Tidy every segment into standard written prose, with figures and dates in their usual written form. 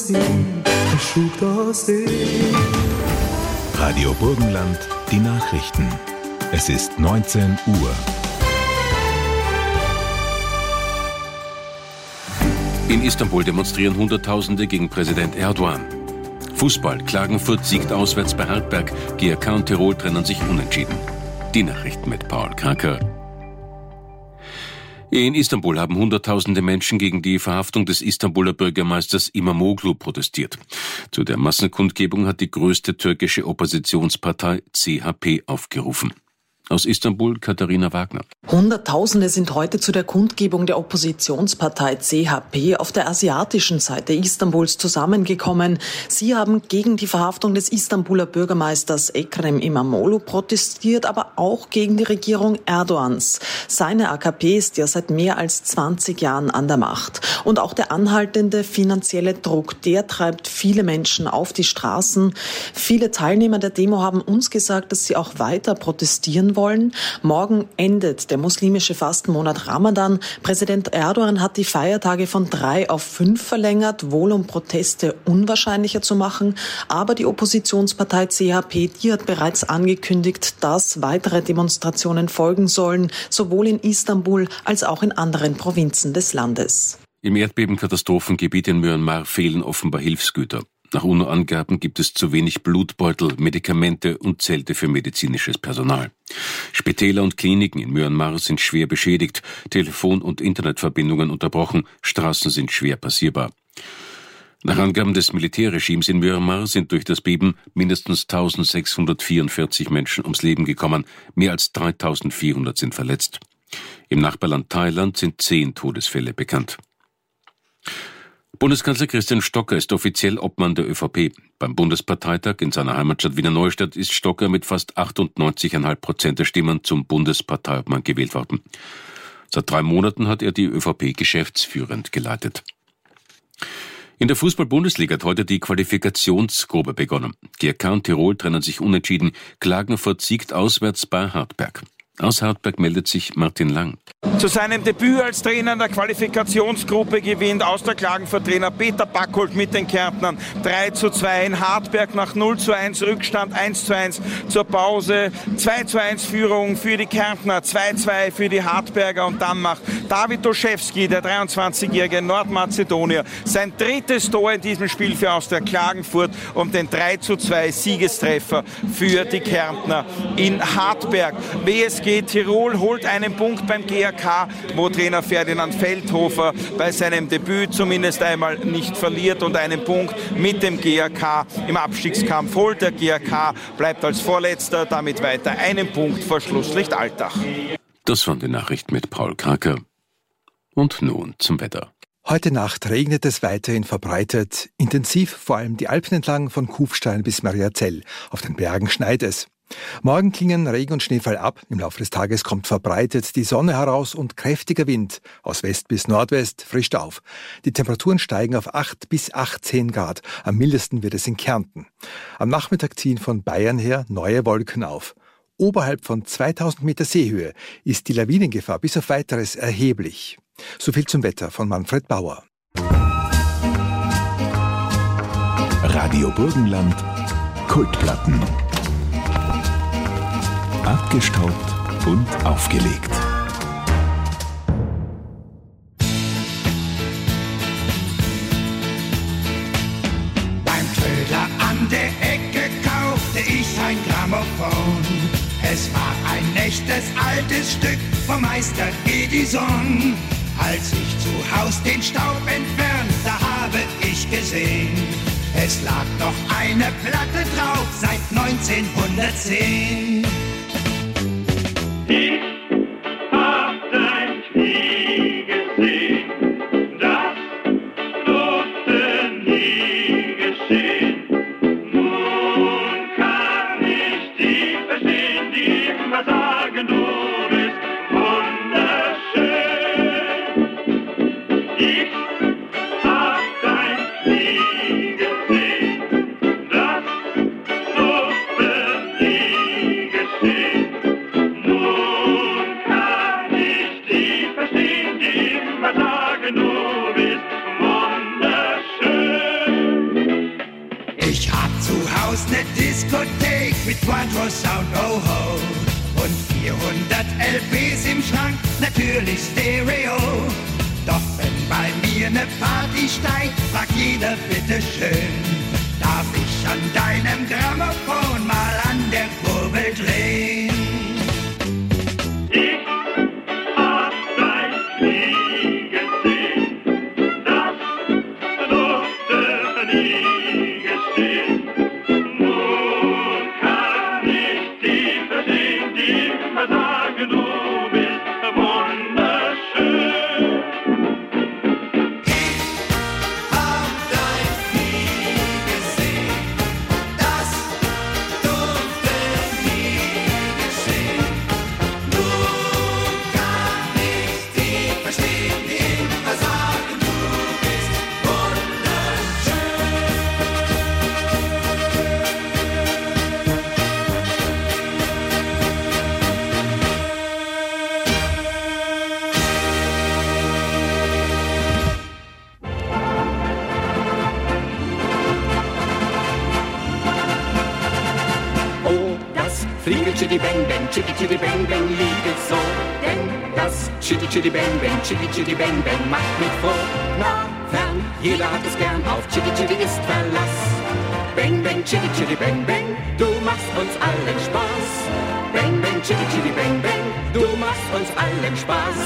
Radio Burgenland, die Nachrichten. Es ist 19 Uhr. In Istanbul demonstrieren Hunderttausende gegen Präsident Erdogan. Fußball: Klagenfurt siegt auswärts bei Hartberg. GRK und Tirol trennen sich unentschieden. Die Nachrichten mit Paul Kraker. In Istanbul haben Hunderttausende Menschen gegen die Verhaftung des Istanbuler Bürgermeisters Imamoglu protestiert. Zu der Massenkundgebung hat die größte türkische Oppositionspartei CHP aufgerufen. Aus Istanbul Katharina Wagner. Hunderttausende sind heute zu der Kundgebung der Oppositionspartei CHP auf der asiatischen Seite Istanbuls zusammengekommen. Sie haben gegen die Verhaftung des Istanbuler Bürgermeisters Ekrem İmamoğlu protestiert, aber auch gegen die Regierung Erdogans. Seine AKP ist ja seit mehr als 20 Jahren an der Macht. Und auch der anhaltende finanzielle Druck, der treibt viele Menschen auf die Straßen. Viele Teilnehmer der Demo haben uns gesagt, dass sie auch weiter protestieren wollen. Morgen endet der muslimische Fastenmonat Ramadan. Präsident Erdogan hat die Feiertage von 3 auf 5 verlängert, wohl um Proteste unwahrscheinlicher zu machen. Aber die Oppositionspartei CHP, die hat bereits angekündigt, dass weitere Demonstrationen folgen sollen, sowohl in Istanbul als auch in anderen Provinzen des Landes. Im Erdbebenkatastrophengebiet in Myanmar fehlen offenbar Hilfsgüter. Nach UNO-Angaben gibt es zu wenig Blutbeutel, Medikamente und Zelte für medizinisches Personal. Spitäler und Kliniken in Myanmar sind schwer beschädigt, Telefon- und Internetverbindungen unterbrochen, Straßen sind schwer passierbar. Nach Angaben des Militärregimes in Myanmar sind durch das Beben mindestens 1644 Menschen ums Leben gekommen, mehr als 3400 sind verletzt. Im Nachbarland Thailand sind 10 Todesfälle bekannt. Bundeskanzler Christian Stocker ist offiziell Obmann der ÖVP. Beim Bundesparteitag in seiner Heimatstadt Wiener Neustadt ist Stocker mit fast 98,5% der Stimmen zum Bundesparteiobmann gewählt worden. Seit 3 Monaten hat er die ÖVP geschäftsführend geleitet. In der Fußball-Bundesliga hat heute die Qualifikationsgruppe begonnen. GRK und Tirol trennen sich unentschieden. Klagenfurt siegt auswärts bei Hartberg. Aus Hartberg meldet sich Martin Lang. Zu seinem Debüt als Trainer in der Qualifikationsgruppe gewinnt aus der Klagenfurt-Trainer Peter Backholt mit den Kärntnern 3:2 in Hartberg nach 0:1 Rückstand 1:1 zur Pause. 2:1 Führung für die Kärntner, 2:2 für die Hartberger und dann macht David Olszewski, der 23-jährige Nordmazedonier, sein 3. Tor in diesem Spiel für Austria Klagenfurt und den 3:2 Siegestreffer für die Kärntner in Hartberg. WSG Tirol holt einen Punkt beim GRK, wo Trainer Ferdinand Feldhofer bei seinem Debüt zumindest einmal nicht verliert und einen Punkt mit dem GRK im Abstiegskampf holt. Der GRK bleibt als Vorletzter, damit weiter einen Punkt vor Schlusslicht Altach. Das waren die Nachrichten mit Paul Kraker. Und nun zum Wetter. Heute Nacht regnet es weiterhin verbreitet, intensiv vor allem die Alpen entlang von Kufstein bis Mariazell. Auf den Bergen schneit es. Morgen klingen Regen und Schneefall ab. Im Laufe des Tages kommt verbreitet die Sonne heraus und kräftiger Wind aus West bis Nordwest frischt auf. Die Temperaturen steigen auf 8 bis 18 Grad. Am mildesten wird es in Kärnten. Am Nachmittag ziehen von Bayern her neue Wolken auf. Oberhalb von 2000 Meter Seehöhe ist die Lawinengefahr bis auf Weiteres erheblich. So viel zum Wetter von Manfred Bauer. Radio Burgenland, Kultplatten. Abgestaubt und aufgelegt. Beim Trödler an der Ecke kaufte ich ein Grammophon. Es war ein echtes altes Stück vom Meister Edison. Als ich zu Haus den Staub entfernte, habe ich gesehen, es lag noch eine Platte drauf seit 1910. Ich hab dein Knie gesehen, das durfte nie geschehen. Nun kann ich dich verstehen, die immer sagen, du bist wunderschön. Ich hab dein Knie gesehen, das durfte nie geschehen. Nun Videothek mit Quattro Sound, oh ho. Und 400 LPs im Schrank, natürlich Stereo. Doch wenn bei mir ne Party steigt, fragt jeder bitteschön. Darf ich an deinem Grammophon mal an der Kurbel drehen? Ich hab dein Knie gesehen, das durfte nie geschehen. Nun kann ich die verstehen, die immer sagen, du bist wunderschön. Chitty bang bang, chitty chitty bang bang, lieb ich so. Denn das chitty chitty bang bang, chitty chitty bang bang macht mich froh. Nah, fern, jeder hat es gern, auf chitty chitty ist Verlass. Bang bang, chitty chitty bang bang, du machst uns allen Spaß. Bang bang, chitty chitty bang bang, du machst uns allen Spaß.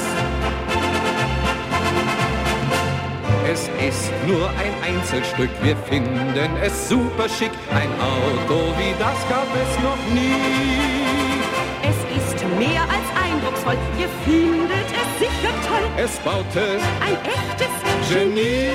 Es ist nur ein Einzelstück, wir finden es super schick. Ein Auto wie das gab es noch nie. Es ist mehr als eindrucksvoll, ihr findet es sicher toll. Es baute ein echtes Genie.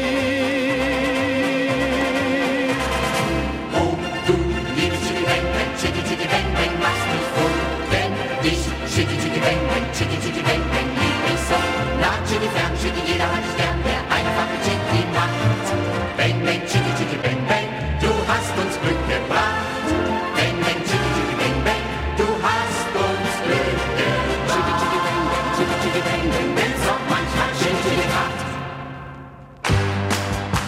Oh, du liebes Chitty Bang Bang, Chitty Chitty Bang Bang, machst mich froh. Denn dich, Chitty Chitty Bang Bang, Chitty Chitty Bang Bang, lieb ich so. Nah, Chitty, fern, Chitty, jeder hat es gern, der einfache Chitty macht. Bang Bang, Chitty Chitty Bang Bang, du hast uns Glück gebracht. Bang Bang, Chitty Chitty Bang Bang, du hast uns Glück gebracht. Chitty Chitty Bang Bang, Chitty Chitty Bang Bang, wenn's auch manchmal Chitty macht.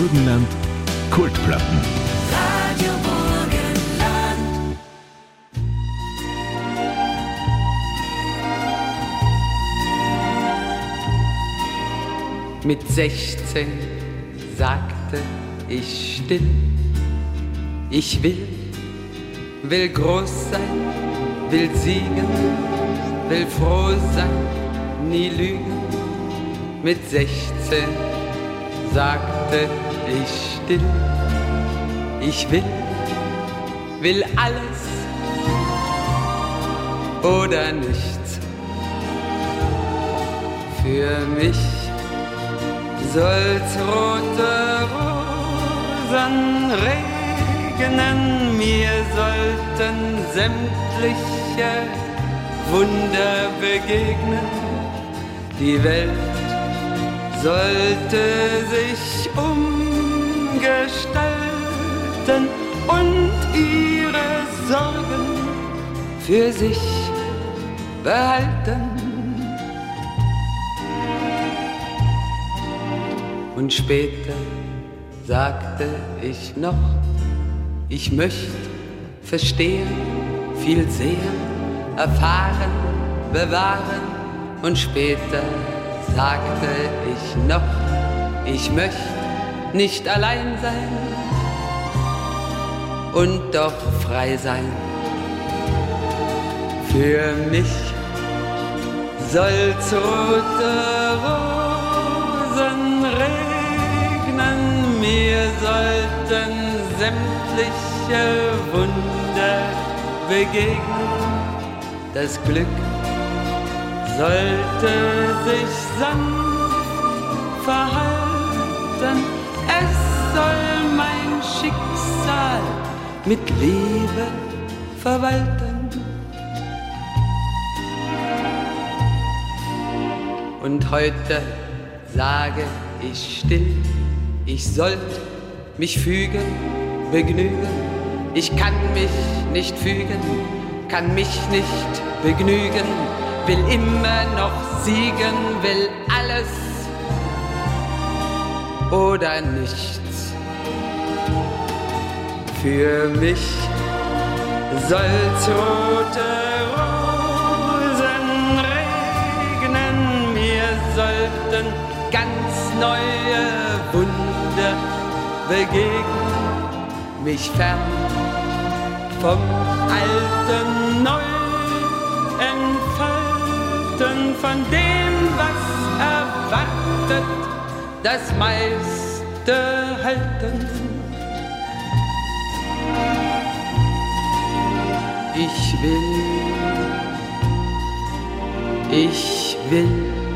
Burgenland Kultplatten. Radio Burgenland. Mit 16 sagte ich still, ich will groß sein, will siegen, will froh sein, nie lügen. Mit 16 sagte ich still, ich will alles oder nichts. Für mich soll's rote Rosen regnen, mir sollten sämtliche Wunder begegnen. Die Welt sollte sich umgestalten und ihre Sorgen für sich behalten. Und später sagte ich noch, ich möchte verstehen, viel sehen, erfahren, bewahren. Und später sagte ich noch, ich möchte nicht allein sein und doch frei sein. Für mich soll's rote Rosen regnen, mir sollten sämtliche Wunder begegnen. Das Glück sollte sich sanft verhalten, es soll mein Schicksal mit Liebe verwalten. Und heute sage ich still, ich sollte mich fügen, begnügen. Ich kann mich nicht fügen, kann mich nicht begnügen, will immer noch siegen, will alles oder nichts. Für mich soll's rote Rosen regnen, mir sollten ganz neue Wunder begegnen, mich fern vom Alten neu entfalten, von dem, was erwartet, das meiste halten. Ich will.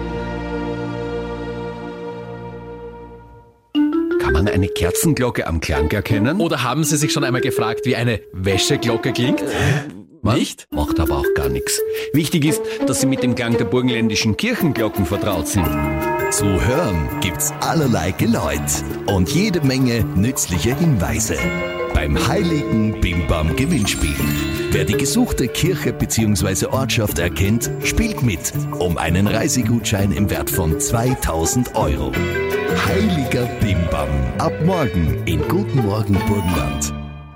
Kann man eine Kerzenglocke am Klang erkennen? Oder haben Sie sich schon einmal gefragt, wie eine Wäscheglocke klingt? Nicht? Macht aber auch gar nichts. Wichtig ist, dass Sie mit dem Klang der burgenländischen Kirchenglocken vertraut sind. Zu hören gibt's allerlei Geläut und jede Menge nützliche Hinweise beim heiligen Bimbam Gewinnspiel. Wer die gesuchte Kirche bzw. Ortschaft erkennt, spielt mit um einen Reisegutschein im Wert von 2000 €. Heiliger Bimbam. Ab morgen in Guten Morgen Burgenland.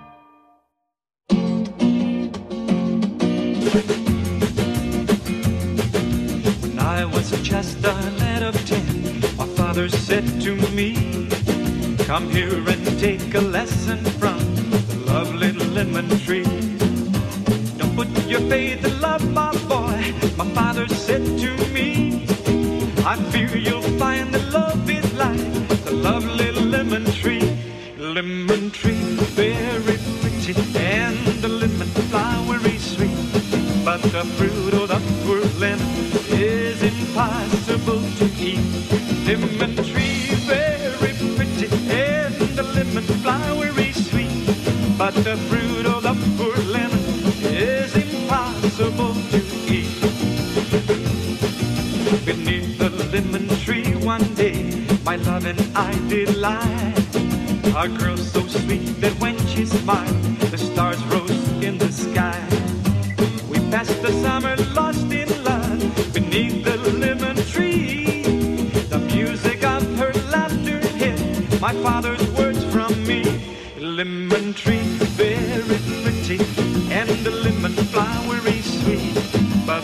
When I was just a lad of 10, my father said to me, come here and take a lesson from the lovely lemon tree. Don't put your faith in love, my boy, my father said to me. I fear you'll find that love is like the lovely lemon tree. Lemon tree, very pretty, and the lemon flower is sweet. But the fruit of the poor lemon is impossible to eat. Lemon tree, very pretty, and the lemon flower is sweet. But the fruit of the poor lemon is impossible to eat. Beneath the lemon tree one day, my love and I did lie. A girl so sweet that when she smiled, the stars rose in the sky. We passed the summer lost in love beneath the lemon tree. The music of her laughter hid my father's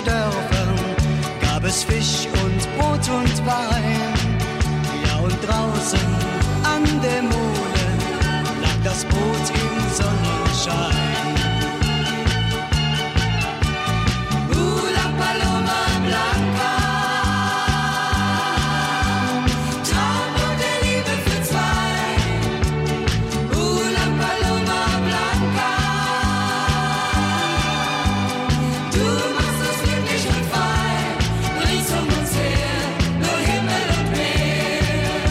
Dörfern gab es Fisch und Brot und Wein. Ja, und draußen an der Mole lag das Brot im Sonnenschein. La Paloma Blanca, Traum der Liebe für zwei. La Paloma Blanca, du machst uns glücklich und frei. Rings um uns her, nur Himmel und Meer.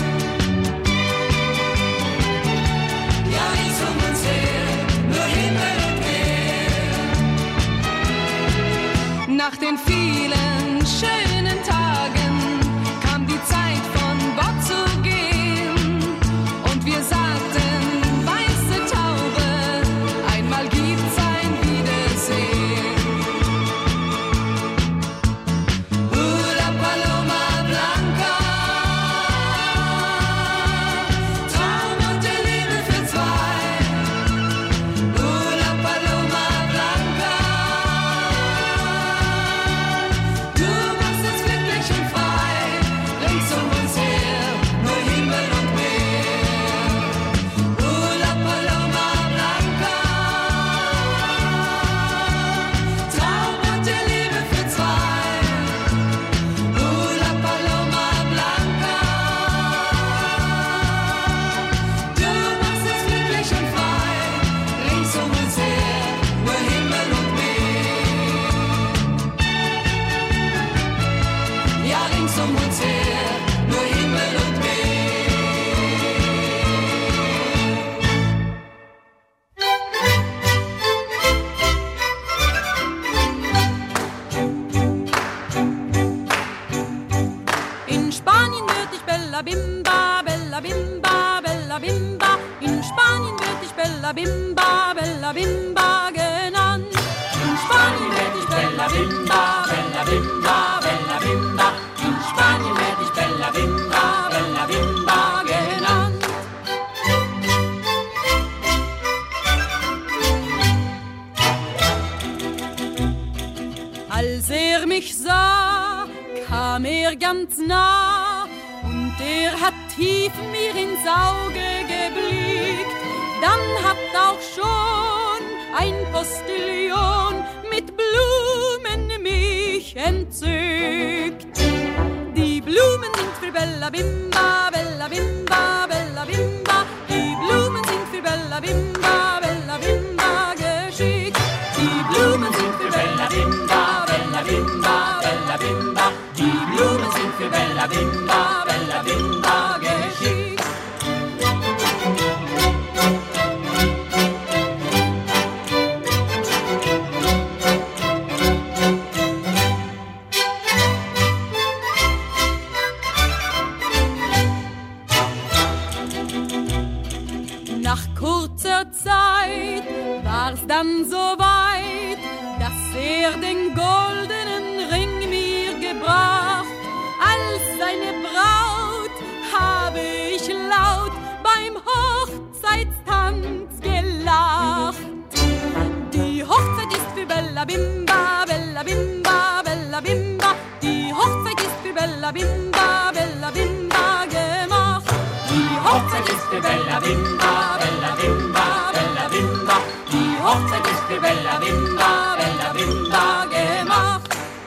Ja, rings um uns her, nur Himmel und Meer. Nach den vielen schönen Tagen kam die Zeit von Bord zu gehen. Und wir sagten, weiße Taube, einmal gibt's ein Wiedersehen. La Paloma Blanca, Traum und der Liebe für zwei. La Paloma Blanca, du machst uns glücklich und frei. Rings um uns her, nur Himmel und Meer. La Paloma Blanca, Traum und der Liebe für zwei. La Paloma Blanca, du machst uns glücklich und frei. Rings um uns her, nur Himmel und Meer. Ja, rings um uns her, nur Himmel und Meer. In Spanien werd ich Bella Bimba, Bella Bimba, Bella Bimba. In Spanien werd ich Bella Bimba, Bella Bimba genannt. In Spanien werd ich Bella Bimba, Bella Bimba, Bella Bimba. In Spanien werd ich Bella Bimba, Bella Bimba genannt. Als mich sah, kam ganz nah und hat tief mir ins Auge geblickt. Dann hat auch schon ein Postillon mit Blumen mich entzückt. Die Blumen sind für Bella Bimba, Bella Bimba, Bella Bimba. Die Blumen sind für Bella Bimba, Bella Bimba geschickt. Die Blumen sind für Bella Bimba, Bella Bimba, Bella Bimba. Die Blumen sind für Bella Bimba, Bella Bimba geschickt. Nach kurzer Zeit war's dann so weit, dass den goldenen Ring mir gebracht. Als seine Braut habe ich laut beim Hochzeitstanz gelacht. Die Hochzeit ist für Bella Bimba, Bella Bimba, Bella Bimba. Die Hochzeit ist für Bella Bimba, Bella Bimba gemacht. Die Hochzeit ist für Bella Bimba, Bella Bimba, Bella Bimba. Die Hochzeit ist für Bella Bimba, Bella Bimba gemacht.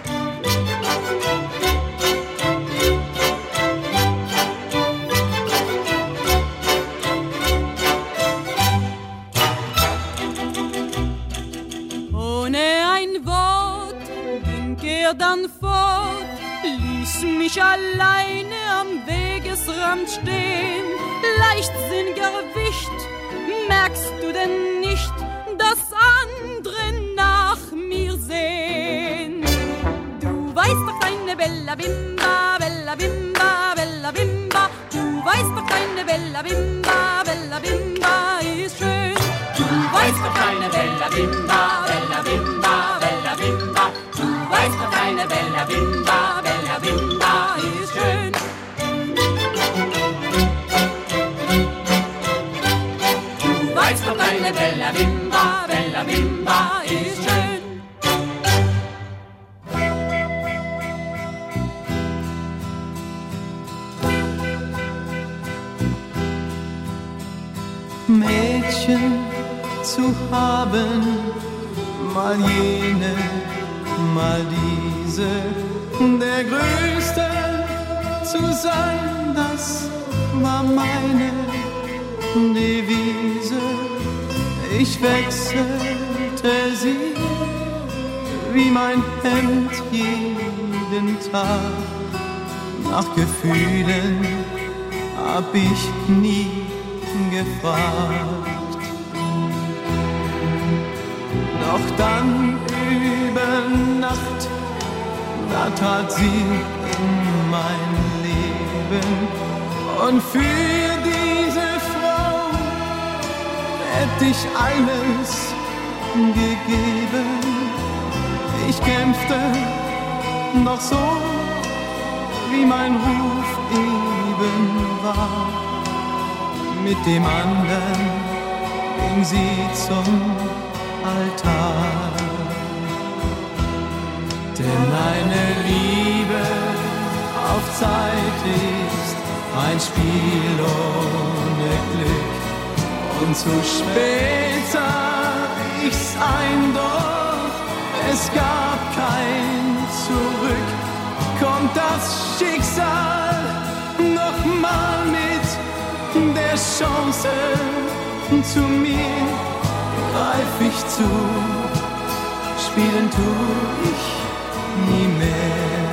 Ohne ein Wort ging dann fort, ließ mich alleine am Wegesrand stehen. Leichtsinniger Wicht, merkst du denn nicht, dass andere nach mir sehen? Du weißt doch, deine Bella Bimba, Bella Bimba, Bella Bimba. Du weißt doch, deine Bella Bimba, Bella Bimba ist schön. Du weißt doch, deine Bella Bimba, Bella Bimba, Bella Bimba. Du weißt doch, deine Bella Bimba, Bella Bimba ist schön. Du weißt doch, deine Bella Bimba, Bella Bimba ist schön. Mädchen zu haben, mal jene, mal diese, der Größte zu sein, das war meine Devise. Ich wechselte sie wie mein Hemd jeden Tag. Nach Gefühlen hab ich nie gefragt. Doch dann über Nacht, da trat sie in mein Leben. Und für diese Frau hätte ich alles gegeben. Ich kämpfte noch so, wie mein Ruf eben war. Mit dem anderen ging sie zum Altar. Denn eine Liebe auf Zeit ist ein Spiel ohne Glück. Und zu spät sah ich's ein, doch es gab kein Zurück. Kommt das Schicksal nochmal mit der Chance zu mir, greif ich zu, spielen tu ich nie mehr.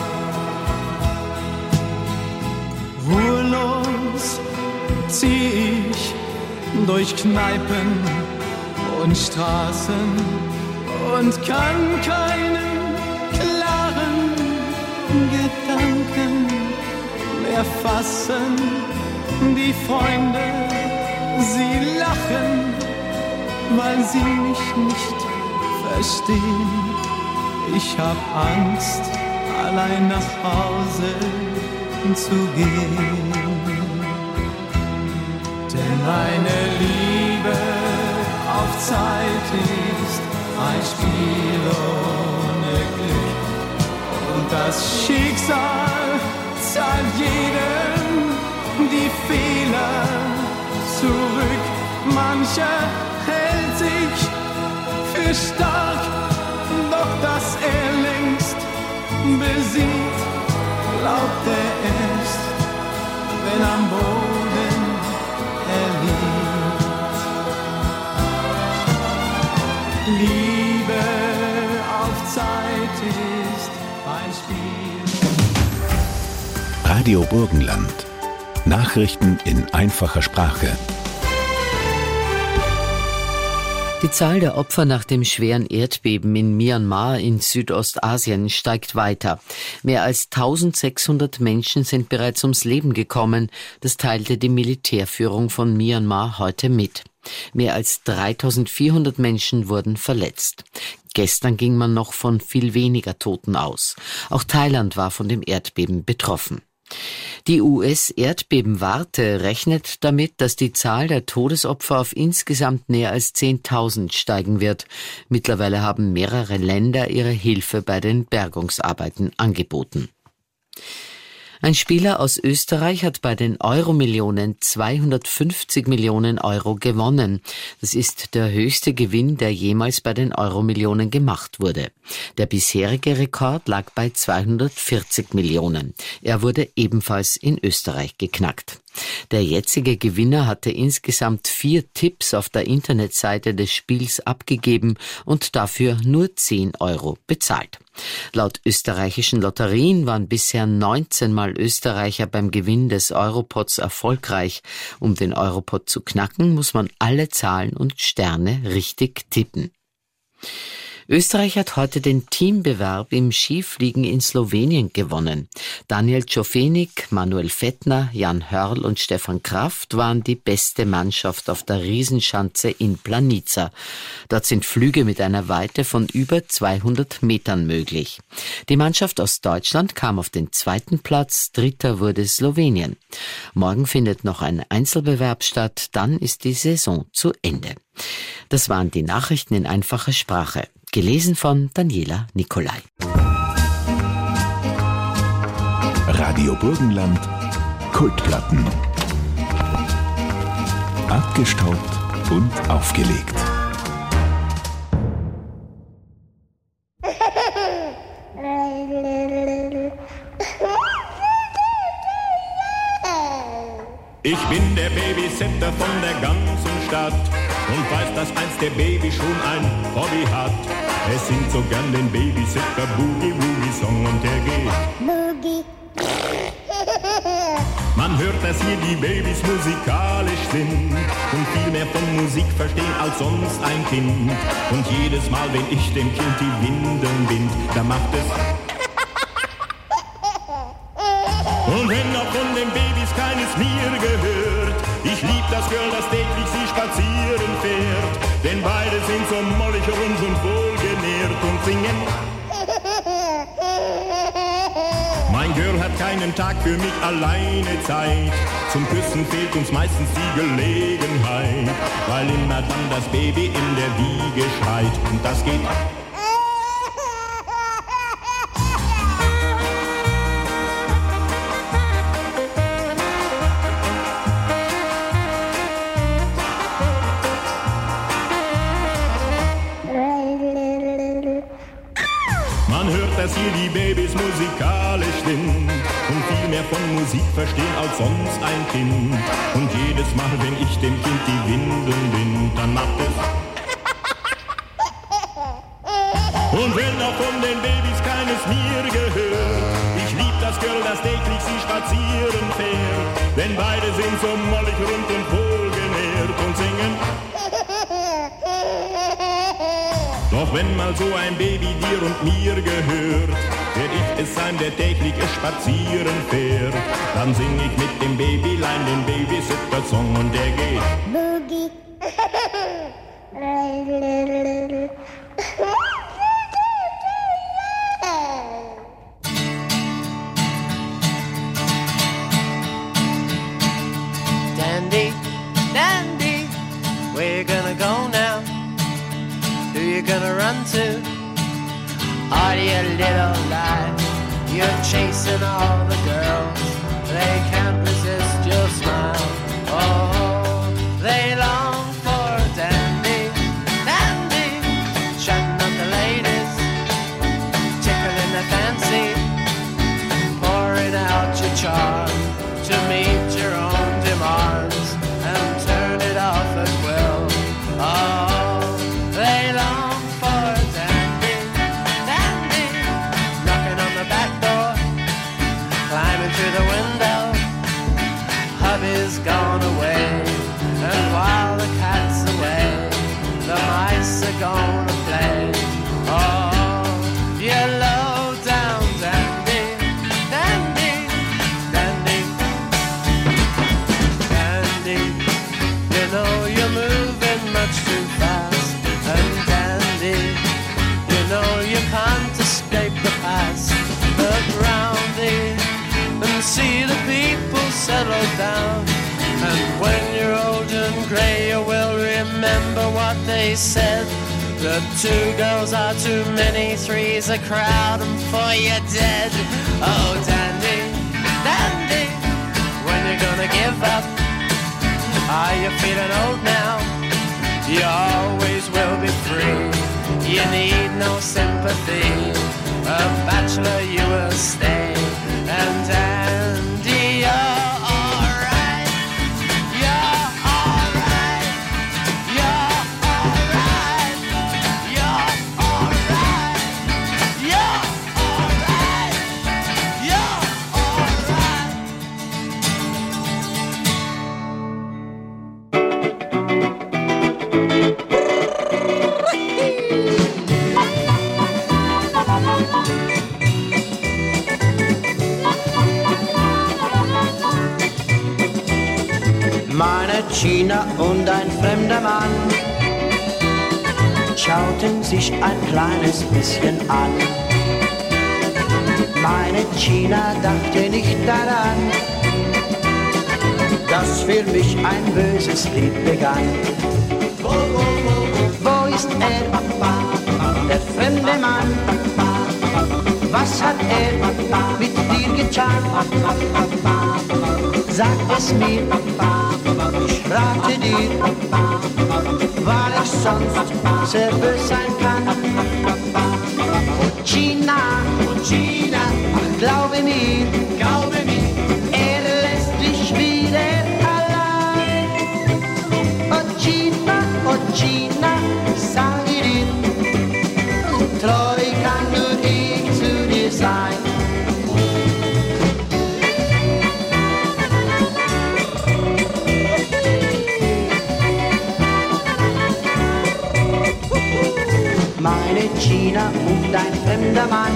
Ruhelos zieh ich durch Kneipen und Straßen und kann keinen klaren Gedanken mehr fassen. Die Freunde, sie lachen, weil sie mich nicht verstehen. Ich hab Angst, allein nach Hause zu gehen. Denn eine Liebe auf Zeit ist ein Spiel ohne Glück. Und das Schicksal zahlt jedem die Fehler zurück. Mancher hält sich für stark, doch dass er längst besiegt, glaubt er erst, wenn am Boden er liegt. Liebe auf Zeit ist ein Spiel. Radio Burgenland. Nachrichten in einfacher Sprache. Die Zahl der Opfer nach dem schweren Erdbeben in Myanmar in Südostasien steigt weiter. Mehr als 1600 Menschen sind bereits ums Leben gekommen. Das teilte die Militärführung von Myanmar heute mit. Mehr als 3400 Menschen wurden verletzt. Gestern ging man noch von viel weniger Toten aus. Auch Thailand war von dem Erdbeben betroffen. Die US-Erdbebenwarte rechnet damit, dass die Zahl der Todesopfer auf insgesamt näher als 10.000 steigen wird. Mittlerweile haben mehrere Länder ihre Hilfe bei den Bergungsarbeiten angeboten. Ein Spieler aus Österreich hat bei den Euro-Millionen 250 Millionen Euro gewonnen. Das ist der höchste Gewinn, der jemals bei den Euro-Millionen gemacht wurde. Der bisherige Rekord lag bei 240 Millionen. Er wurde ebenfalls in Österreich geknackt. Der jetzige Gewinner hatte insgesamt 4 Tipps auf der Internetseite des Spiels abgegeben und dafür nur 10 Euro bezahlt. Laut österreichischen Lotterien waren bisher 19 Mal Österreicher beim Gewinn des Europots erfolgreich. Um den Europot zu knacken, muss man alle Zahlen und Sterne richtig tippen. Österreich hat heute den Teambewerb im Skifliegen in Slowenien gewonnen. Daniel Czofenik, Manuel Fettner, Jan Hörl und Stefan Kraft waren die beste Mannschaft auf der Riesenschanze in Planica. Dort sind Flüge mit einer Weite von über 200 Metern möglich. Die Mannschaft aus Deutschland kam auf den 2. Platz, 3. wurde Slowenien. Morgen findet noch ein Einzelbewerb statt, dann ist die Saison zu Ende. Das waren die Nachrichten in einfacher Sprache. Gelesen von Daniela Nicolai. Radio Burgenland, Kultplatten. Abgestaubt und aufgelegt. Ich bin der Babysitter von der ganzen Stadt und weiß, dass einst der Baby schon ein Hobby hat. Es singt so gern den Babysitter Boogie Woogie Song und der geht Boogie. Man hört, dass hier die Babys musikalisch sind und viel mehr von Musik verstehen als sonst ein Kind. Und jedes Mal, wenn ich dem Kind die Windeln bind, da macht es und wenn auch von den Babys keines mir gehört, ich lieb das Girl, das täglich sie spazieren fährt. Denn beide sind so mollig rund und wohlgenährt und singen. Mein Girl hat keinen Tag für mich alleine Zeit. Zum Küssen fehlt uns meistens die Gelegenheit, weil immer dann das Baby in der Wiege schreit. Und das geht dass hier die Babys musikalisch sind und viel mehr von Musik verstehen als sonst ein Kind. Und jedes Mal, wenn ich dem Kind die Windeln bind, dann macht es und wenn auch von den Babys keines mir gehört, ich lieb das Girl, das täglich sie spazieren fährt. Denn beide sind so mollig rund und wohlgenährt und singen. Doch wenn mal so ein Baby dir und mir gehört, werd ich es sein, der täglich spazieren fährt. Dann sing ich mit dem Babylein den Babysitter-Song und der geht Boogie. Dandy, Dandy, where you gonna go now? Who you gonna run to? Are you little lie? You're chasing all the girls. They can't resist your smile. Oh, they long for Dandy, Dandy, chatting up the ladies, tickling their fancy, pouring out your charm to meet your own demands and turn it off at will. Oh, they long for Dandy, Dandy, knocking on the back door, climbing through the window. Hubby's gone away, and while the cat's away, the mice are gonna play. Oh, you low down Dandy, Dandy, Dandy, Dandy, you know you're moving much too fast. And Dandy, you know you can't escape the past. Look round thee and see the people settle down. And when you're old and grey, you will remember what they said. The 2 girls are too many, 3's a crowd, and 4 you're dead. Oh, Dandy, Dandy, when you gonna give up? Are you feeling old now? You always will be free. You need no sympathy. A bachelor you will stay. And Andy, you're alright. You're alright. You're alright. You're alright. You're alright. You're alright. Meine Gina und ein fremder Mann schauten sich ein kleines bisschen an. Meine Gina dachte nicht daran, dass für mich ein böses Lied begann. Wo ist er, der fremde Mann? Was hat er mit dir getan? Sag es mir, ich rate dir, weil ich sonst sehr böse sein kann. Oh Gina, ach, glaube mir, er lässt dich wieder allein. Oh Gina, ich sage dir, treu kann nur ich zu dir sein. Meine Gina und ein fremder Mann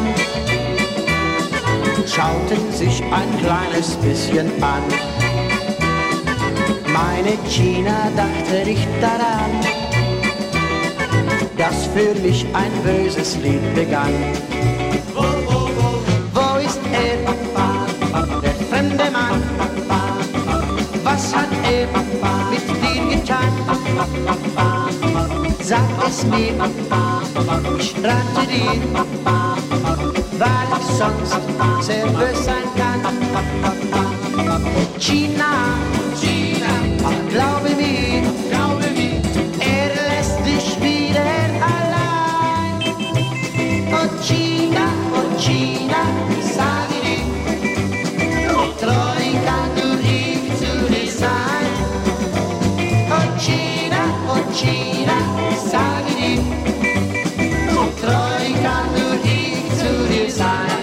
schauten sich ein kleines bisschen an. Meine Gina dachte nicht daran, dass für mich ein böses Lied begann. Wo ist er, der fremde Mann? Was hat er mit dir getan? Sag es mir, ich rate dir, weil ich sonst sehr böse sein kann. Gina, ach, glaube mir, er lässt dich wieder allein. Oh Gina, ich sage dir, treu kann nur ich zu dir sein. Oh Gina, ich sage dir, treu kann nur ich zu dir sein.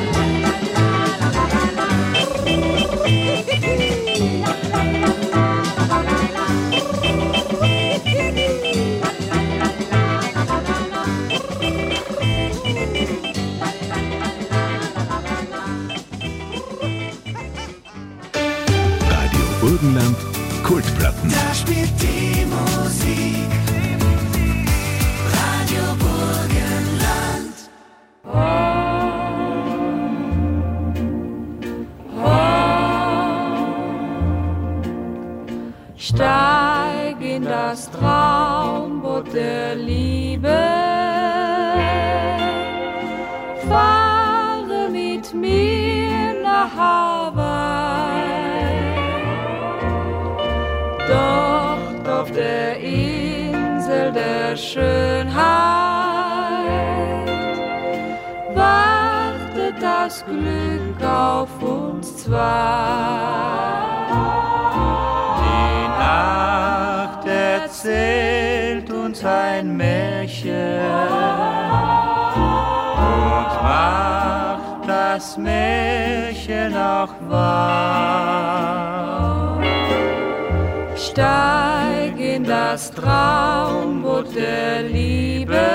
Radio Burgenland, Kultplatten. Da spielt die Musik. Radio Burgenland. Steig in das Traumboot der Liebe, fahre mit mir nach Hawaii. Dort auf der Insel der Schönheit wartet das Glück auf uns zwei. Die Nacht erzählt uns ein Märchen und macht das Märchen auch wahr. Steig in das Traumboot der Liebe,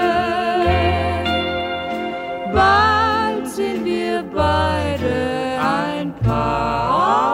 bald sind wir beide ein Paar.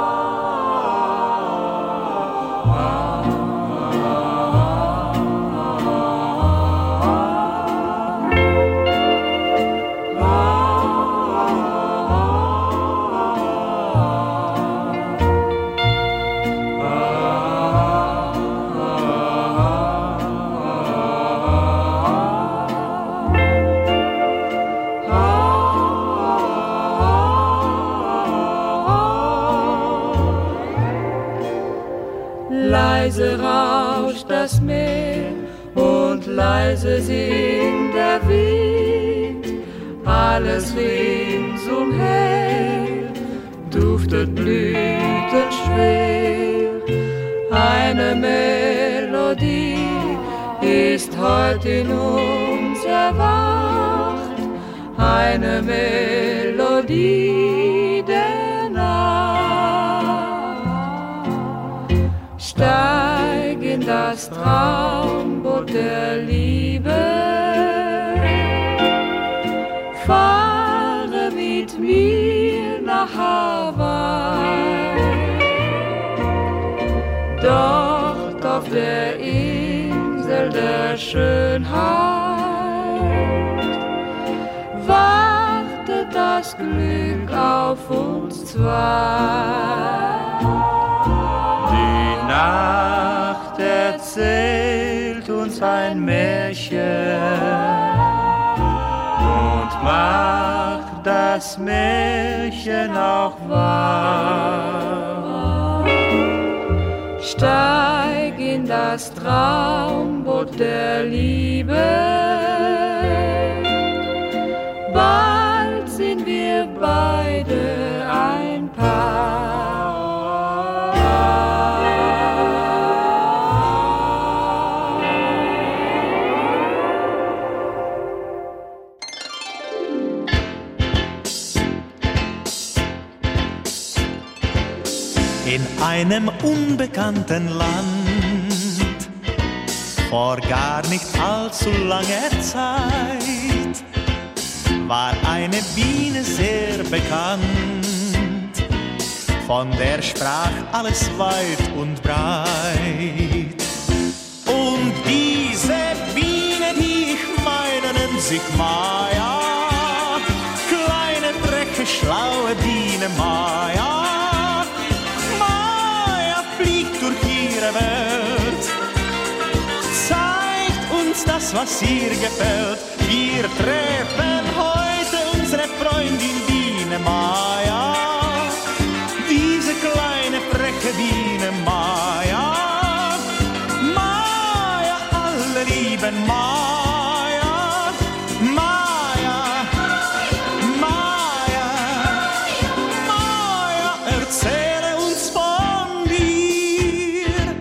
Leise rauscht das Meer und leise singt der Wind. Alles ringsumher duftet blütenschwer. Eine Melodie ist heute in uns erwacht. Eine Melodie der Nacht. Steig in das Traumboot der Liebe, fahre mit mir nach Hawaii. Dort auf der Insel der Schönheit wartet das Glück auf uns zwei. Die Nacht erzählt uns ein Märchen und macht das Märchen auch wahr. steig in das Traumboot der Liebe. Bald sind wir beide ein Paar. In einem unbekannten Land, vor gar nicht allzu langer Zeit, war eine Biene sehr bekannt, von der sprach alles weit und breit. Und diese Biene, die ich meine, nennt sich Maya, kleine, freche, schlaue Biene Maya. Durch ihre Welt, zeigt uns das, was ihr gefällt. Wir treffen heute unsere Freundin Biene Maya, diese kleine freche Biene Maya. Maya, alle lieben Maya, Maya, Maya, Maya, erzähle uns von dir.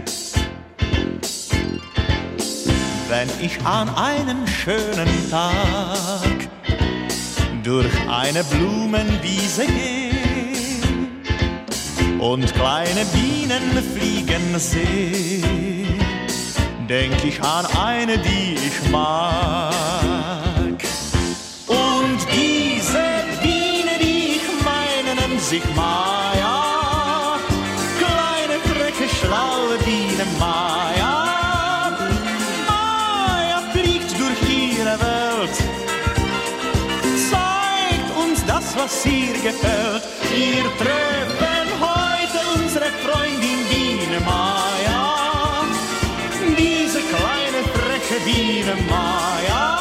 Wenn ich an einem schönen Tag durch eine Blumenwiese gehe und kleine Bienen fliegen sehe, denk ich an eine, die ich mag. Und diese Biene, die ich meine, nennt sich Maya, kleine, freche, schlaue Biene Maya. Was ihr gefällt. Wir treffen heute unsere Freundin Biene Maya, diese kleine freche Biene Maya.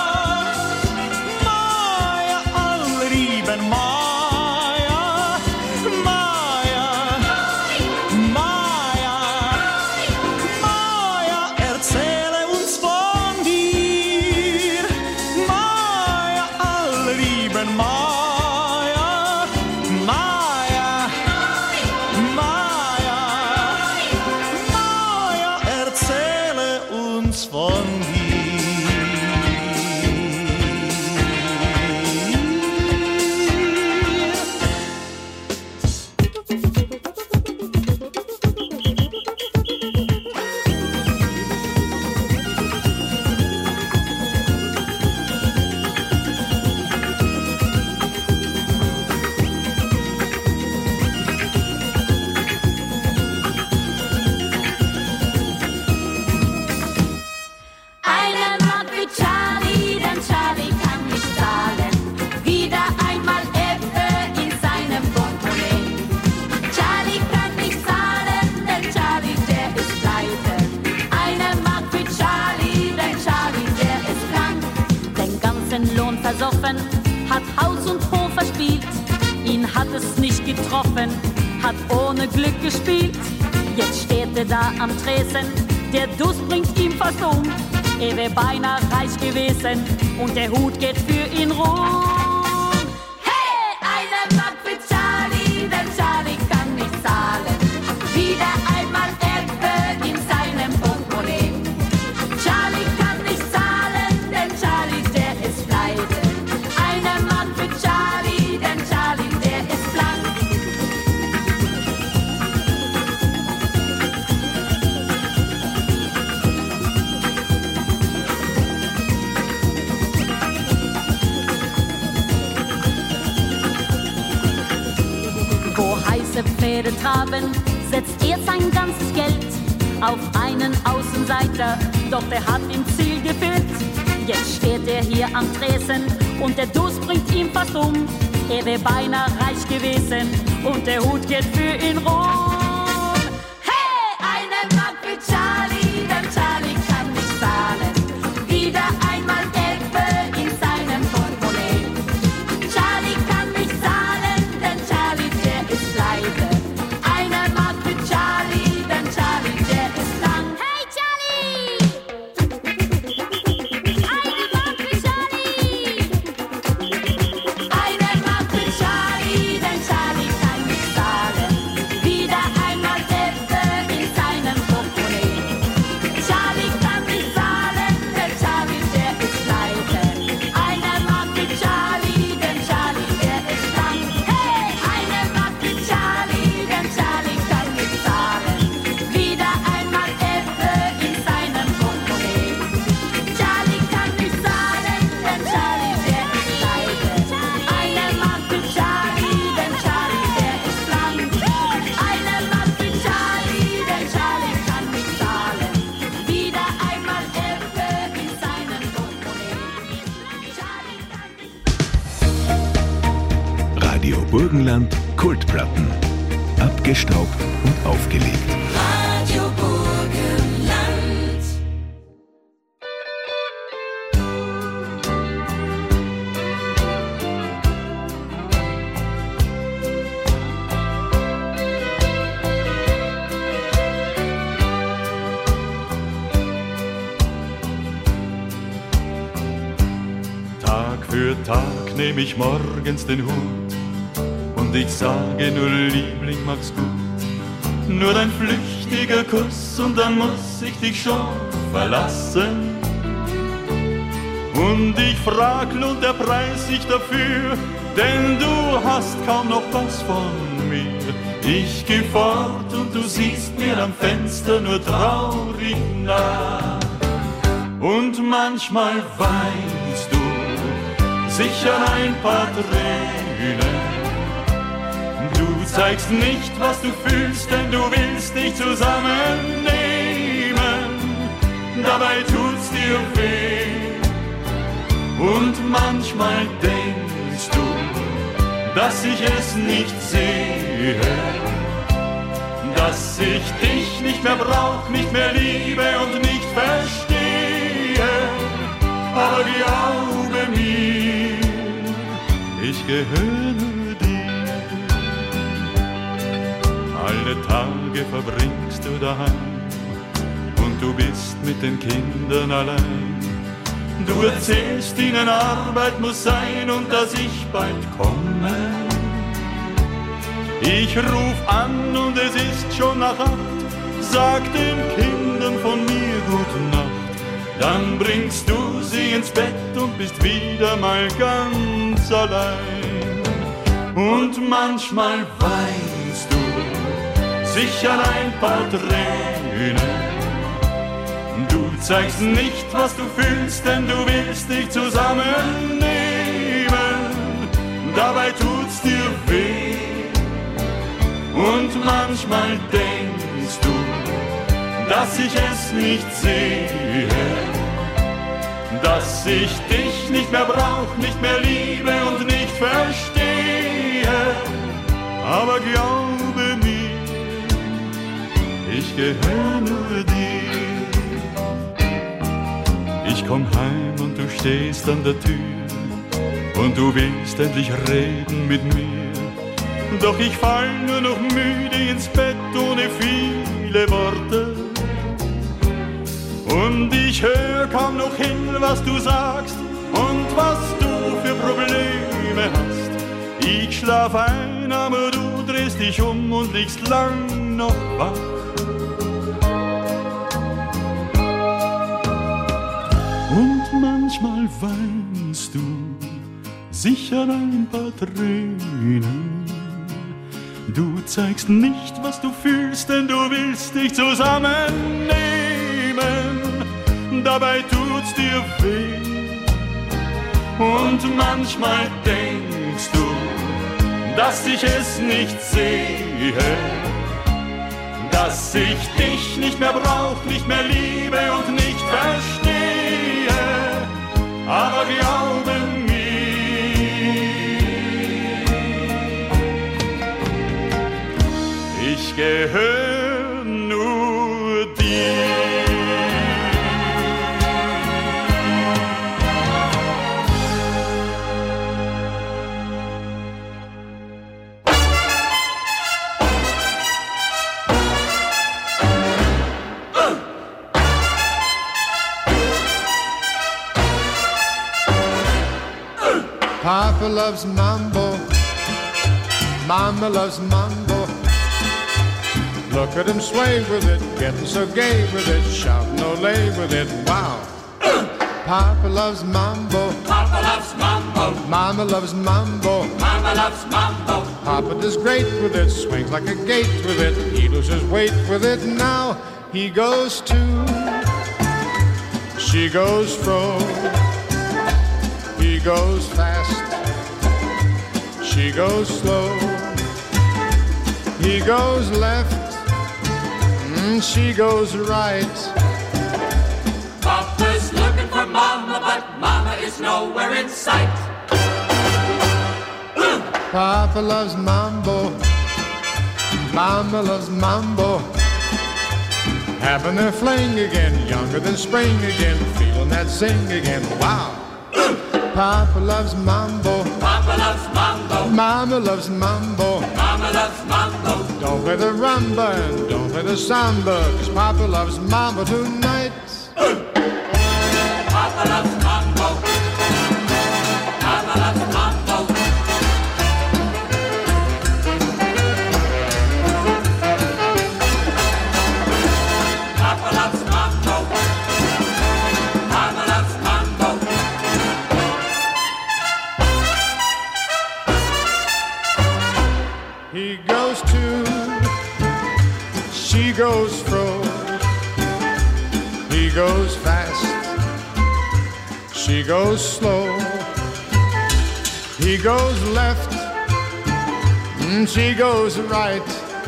Maya, alle lieben Maya, Maya, Maya, Maya, erzähle uns von dir. Maya, alle lieben Maya. Hat Haus und Hof verspielt, ihn hat es nicht getroffen, hat ohne Glück gespielt. Jetzt steht er da am Tresen, der Durst bringt ihn fast um. Er wär beinahe reich gewesen und der Hut geht für ihn rum. Hey, eine Mark für Charlie, denn Charlie kann nicht zahlen. Wieder einmal Äpfel in seinem Portemonnaie. Charlie kann nicht zahlen, denn Charlie, der ist pleite. Eine Mark für Charlie, denn Charlie, der ist blank. Wo heiße Pferde traben, setzt er sein ganzes Geld auf einen Außenseiter, doch der hat im Ziel gefehlt. Jetzt steht er hier am Tresen und der Durst bringt ihn fast um. Er wär beinahe reich gewesen und der Hut geht für ihn rum. Hey, eine Mark für Charlie, denn Charlie kann nicht zahlen. Wieder einmal Äpfel in seinem Portemonnaie. Charlie kann nicht zahlen, denn Charlie, der ist pleite. Eine Mark für Charlie, denn Charlie, der Burgenland Kultplatten. Abgestaubt und aufgelegt. Radio Burgenland. Tag für Tag nehm ich morgens den Hut und ich sage nur Liebling, mach's gut. Nur ein flüchtiger Kuss und dann muss ich dich schon verlassen. Und ich frag, lohnt der Preis sich dafür, denn du hast kaum noch was von mir. Ich geh fort und du siehst mir am Fenster nur traurig nach. Und manchmal weinst du sicher ein paar Tränen. Du zeigst nicht, was du fühlst, denn du willst dich zusammennehmen. Dabei tut's dir weh. Und manchmal denkst du, dass ich es nicht sehe, dass ich dich nicht mehr brauch, nicht mehr liebe und nicht verstehe. Aber glaube mir, ich gehöre nur dir. Alle Tage verbringst du daheim und du bist mit den Kindern allein. Du erzählst ihnen, Arbeit muss sein und dass ich bald komme. Ich ruf an und es ist schon nach 8. Sag den Kindern von mir gute Nacht. Dann bringst du sie ins Bett und bist wieder mal ganz allein. Und manchmal weinst du sicher ein paar Tränen. Du zeigst nicht, was du fühlst, denn du willst dich zusammennehmen. Dabei tut's dir weh. Und manchmal denkst du, dass ich es nicht sehe, dass ich dich nicht mehr brauch, nicht mehr liebe und nicht verstehe. Aber glaube mir, ich gehöre nur dir. Ich komm heim und du stehst an der Tür und du willst endlich reden mit mir. Doch ich fall nur noch müde ins Bett ohne viele Worte. Und ich hör kaum noch hin, was du sagst und was du für Probleme hast. Ich schlaf ein, aber du drehst dich um und liegst lang noch wach. Und manchmal weinst du sicher ein paar Tränen. Du zeigst nicht, was du fühlst, denn du willst dich zusammennehmen. Dabei tut's dir weh. Und manchmal denkst du, dass ich es nicht sehe, dass ich dich nicht mehr brauch, nicht mehr liebe und nicht verstehe. Aber glaube mir, ich gehöre nur dir. Papa loves mambo, Mama loves mambo. Look at him sway with it, getting so gay with it, shouting Olay with it, wow. Papa loves mambo, Papa loves mambo, Mama loves mambo, Mama loves mambo. Papa does great with it, swings like a gate with it, he loses weight with it, now he goes to, she goes fro, he goes fast, she goes slow, he goes left, she goes right. Papa's looking for Mama, but Mama is nowhere in sight. Papa loves mambo, Mama loves mambo. Having a fling again, younger than spring again, feeling that zing again, wow. Papa loves mambo, Papa loves mambo, Mama loves mambo, Mama loves mambo. Don't play the rumba and don't play the samba, 'cause Papa loves mambo tonight. Papa loves mambo, Mama loves mambo. Papa loves mambo, Mama loves mambo. He goes to, she goes fro. He goes fast, she goes slow. He goes left, she goes right.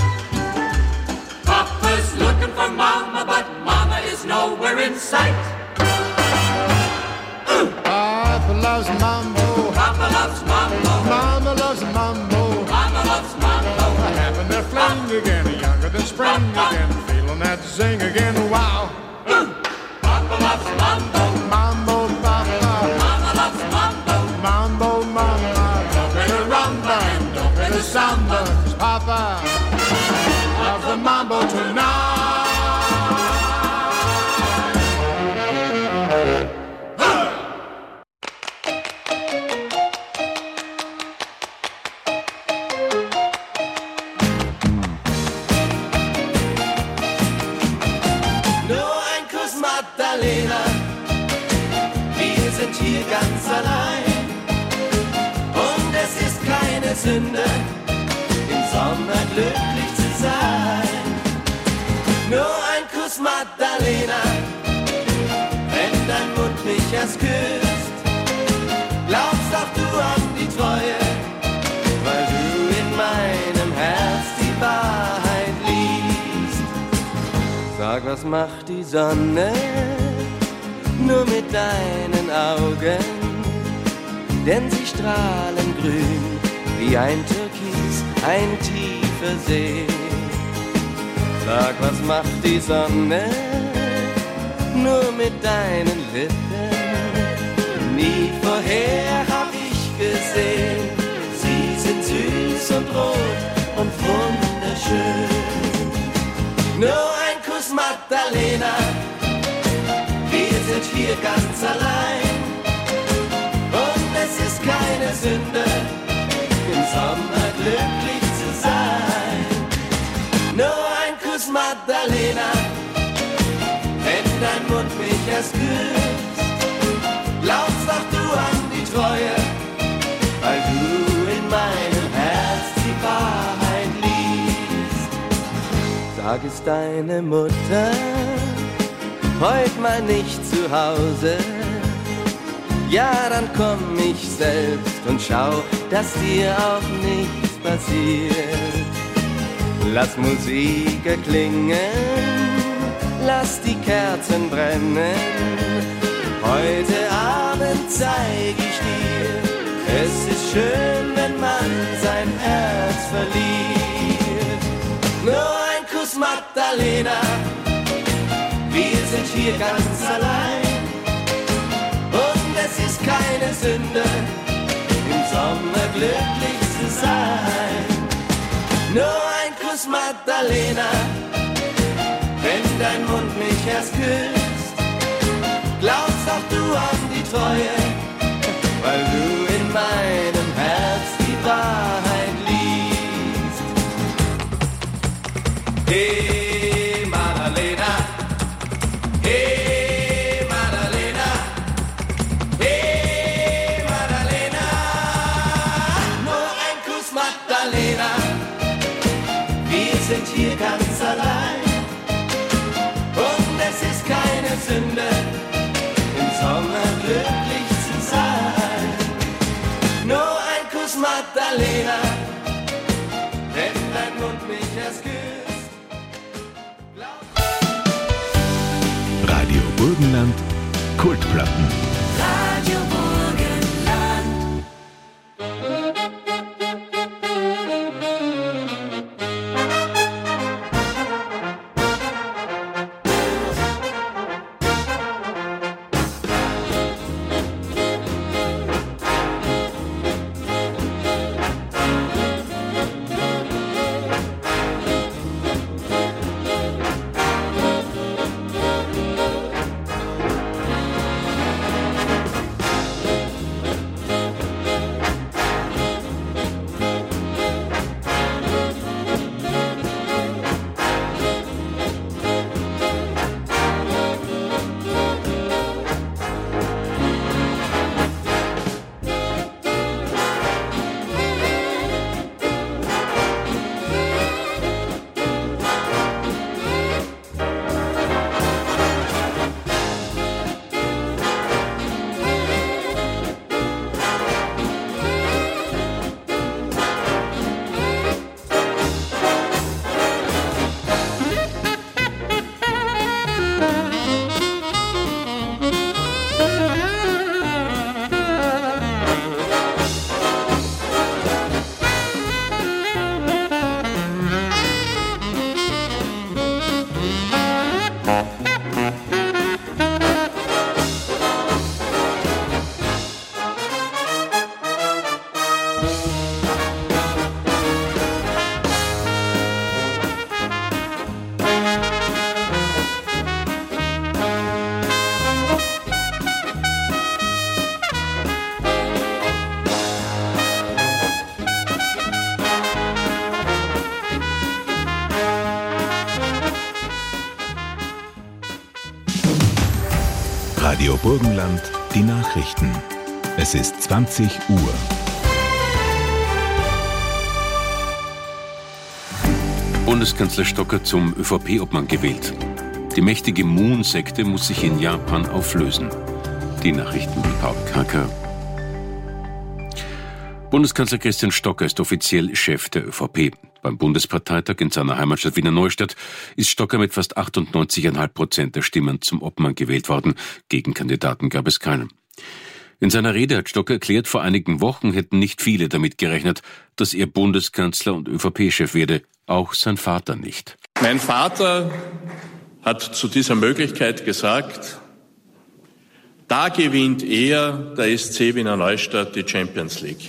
Papa's looking for Mama, but Mama is nowhere in sight. Papa loves mambo, Papa loves mambo, Mama loves mambo. Mama loves mambo. Having their fling again, younger than spring again, feeling that zing again, wow. Papa loves mambo, Mambo, Papa, Mama loves mambo. mambo, Mama. Don't play the rumba and don't play the samba, 'cause Papa loves the mambo tonight. Nur ein Kuss, Magdalena, wir sind hier ganz allein. Und es ist keine Sünde, im Sommer glücklich zu sein. Nur ein Kuss, Magdalena, wenn dein Mund mich erst küsst. Glaubst auch du an die Treue, weil du in meinem Herz die Wahrheit liest. Sag, was macht die Sonne nur mit deinen Augen? Denn sie strahlen grün wie ein Türkis, ein tiefer See. Sag, was macht die Sonne nur mit deinen Lippen? Nie vorher hab ich gesehen, sie sind süß und rot und wunderschön. Nur ein Kuss, Magdalena, wir sind hier ganz allein. Und es ist keine Sünde, im Sommer glücklich zu sein. Nur ein Kuss, Magdalena, wenn dein Mund mich erst küsst. Glaubst auch du an die Treue, weil du in meinem Herz die Wahrheit liest. Sag es deine Mutter, heut mal nicht zu Hause. Ja, dann komm ich selbst und schau, dass dir auch nichts passiert. Lass Musik erklingen, lass die Kerzen brennen. Heute Abend zeig ich dir, es ist schön, wenn man sein Herz verliert. Nur ein Kuss, Magdalena, wir sind hier ganz allein. Und es ist keine Sünde, im Sommer glücklich zu sein. Nur ein Kuss, Magdalena, wenn dein Mund mich erst küsst. Glaubst auch du an die Treue, weil du in meinem Herz die Wahrheit liest. Hey, Magdalena, hey, Magdalena, hey, Magdalena. Nur ein Kuss, Magdalena, wir sind hier ganz allein. Und es ist keine Sünde, im Sommer glücklich zu sein. Nur ein Kuss, Magdalena, wenn dein Mund mich erst küsst. Radio Burgenland, Kultplatten. Radio Burgenland. Radio Burgenland, die Nachrichten. Es ist 20 Uhr. Bundeskanzler Stocker zum ÖVP-Obmann gewählt. Die mächtige Moon-Sekte muss sich in Japan auflösen. Die Nachrichten mit Paul Kacker. Bundeskanzler Christian Stocker ist offiziell Chef der ÖVP. Beim Bundesparteitag in seiner Heimatstadt Wiener Neustadt ist Stocker mit fast 98,5% der Stimmen zum Obmann gewählt worden. Gegenkandidaten gab es keinen. In seiner Rede hat Stocker erklärt, vor einigen Wochen hätten nicht viele damit gerechnet, dass er Bundeskanzler und ÖVP-Chef werde. Auch sein Vater nicht. Mein Vater hat zu dieser Möglichkeit gesagt, da gewinnt er, der SC Wiener Neustadt, die Champions League.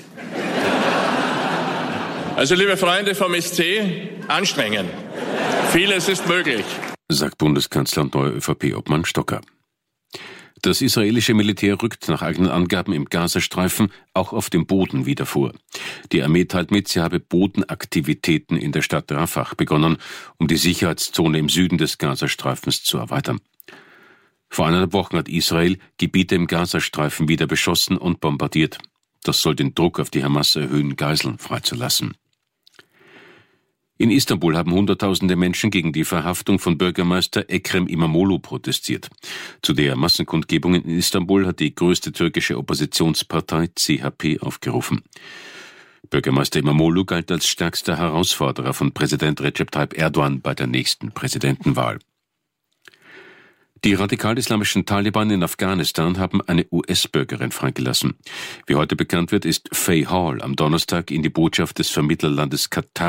Also liebe Freunde vom SC, anstrengen. Vieles ist möglich, sagt Bundeskanzler und neuer ÖVP-Obmann Stocker. Das israelische Militär rückt nach eigenen Angaben im Gazastreifen auch auf dem Boden wieder vor. Die Armee teilt mit, sie habe Bodenaktivitäten in der Stadt Rafah begonnen, um die Sicherheitszone im Süden des Gazastreifens zu erweitern. Vor 1,5 Wochen hat Israel Gebiete im Gazastreifen wieder beschossen und bombardiert. Das soll den Druck auf die Hamas erhöhen, Geiseln freizulassen. In Istanbul haben Hunderttausende Menschen gegen die Verhaftung von Bürgermeister Ekrem İmamoğlu protestiert. Zu der Massenkundgebung in Istanbul hat die größte türkische Oppositionspartei CHP aufgerufen. Bürgermeister İmamoğlu galt als stärkster Herausforderer von Präsident Recep Tayyip Erdogan bei der nächsten Präsidentenwahl. Die radikal-islamischen Taliban in Afghanistan haben eine US-Bürgerin freigelassen. Wie heute bekannt wird, ist Faye Hall am Donnerstag in die Botschaft des Vermittlerlandes Katar